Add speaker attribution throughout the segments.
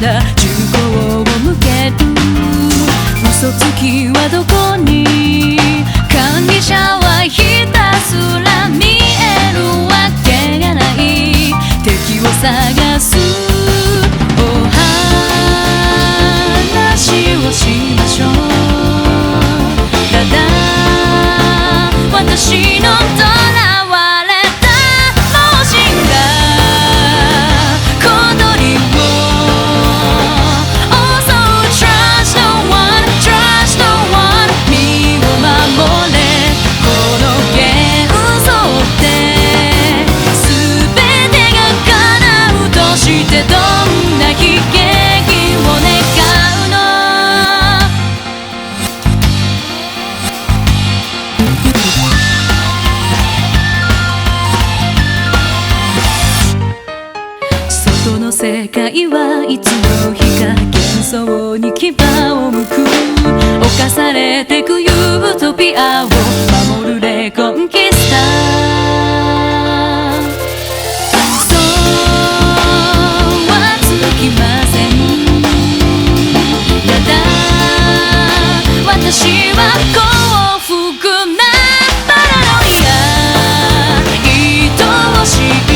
Speaker 1: だ銃口を向ける。嘘つきはどこに、管理者はひたすら見えるわけがない。敵を探すお話をしましょう。ただ私の囚われた盲信が小鳥を襲う。 Trust no one, trust no one 身を守れ。この幻想って全てが叶うとして、どんな悲劇を願うの。外の世界はいつの日か幻想に牙を向く。侵されてくユートピアを守るレコンキスター。そうは続きません。ただ私は幸福なパラノイア。愛しい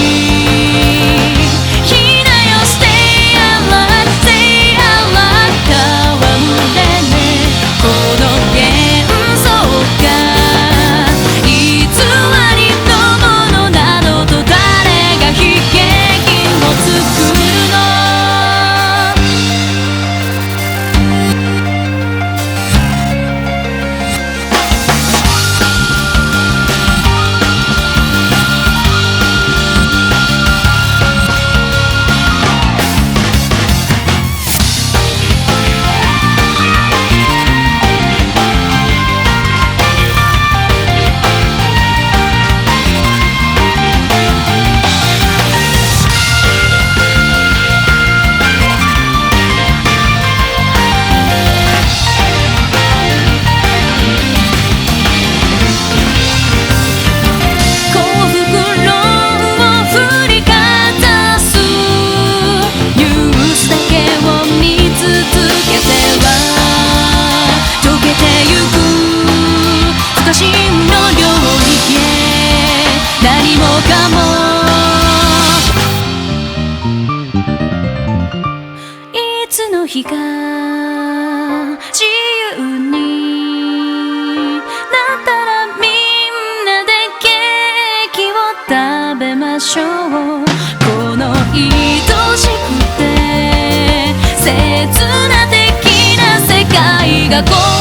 Speaker 1: 日が自由になったらみんなでケーキを食べましょう。この愛しくて切な的な世界が